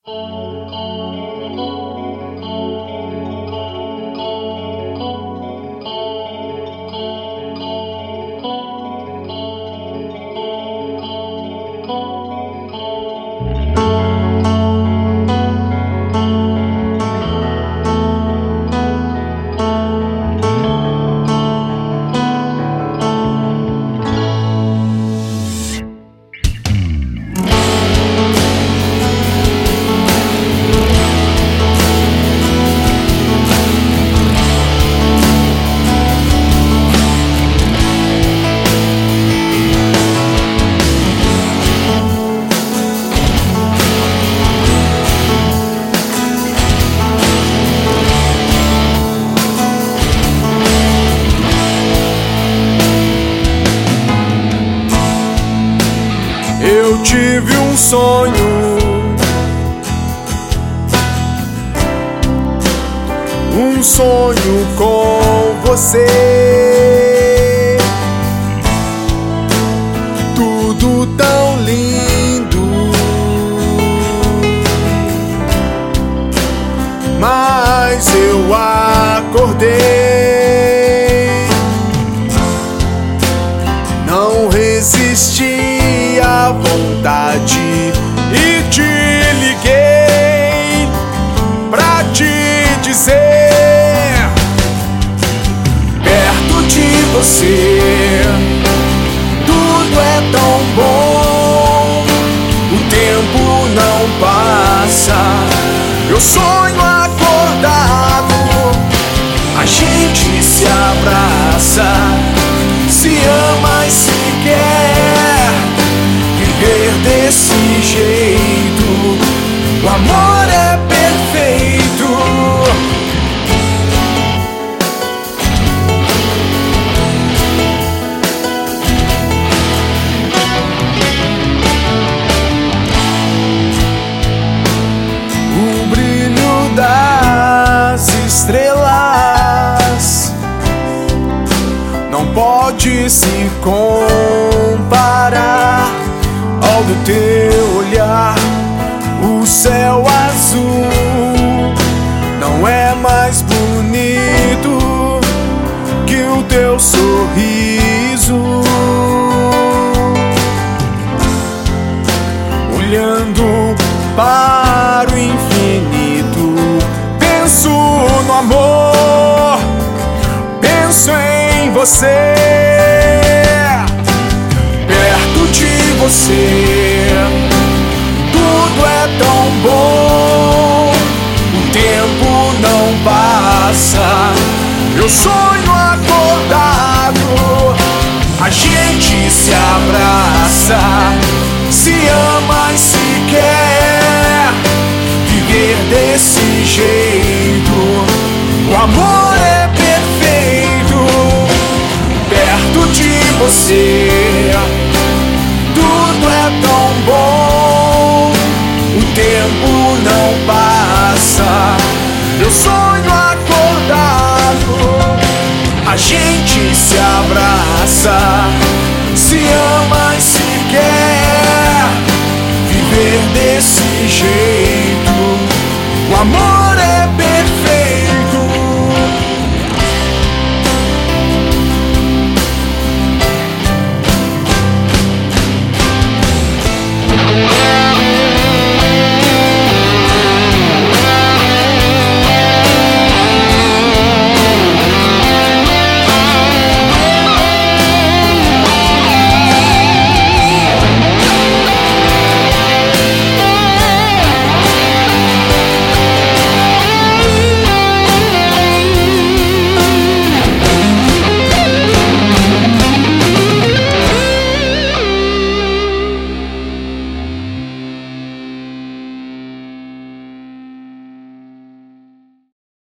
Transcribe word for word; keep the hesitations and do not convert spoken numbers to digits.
Eu tive um sonho, um sonho com você, tudo tão lindo, mas eu acordei, não resisti à vontade e te liguei pra te dizer: perto de você tudo é tão bom, o tempo não passa, eu sonho acordado, a gente se abraça, se ama e se quer viver desse jeito, o amor é perfeito. O brilho das estrelas não pode se comparar ao do teu olhar. O céu azul não é mais bonito que o teu sorriso. Olhando para o infinito, penso no amor, penso em você. Perto de você tudo é tão bom, o tempo não passa, eu sonho acordado, a gente se abraça, se ama e se quer viver desse jeito, o amor é perfeito. Perto de você tudo é tão bom, o tempo não passa, eu sonho acordado, a gente se abraça, se ama e se quer viver desse jeito, o amor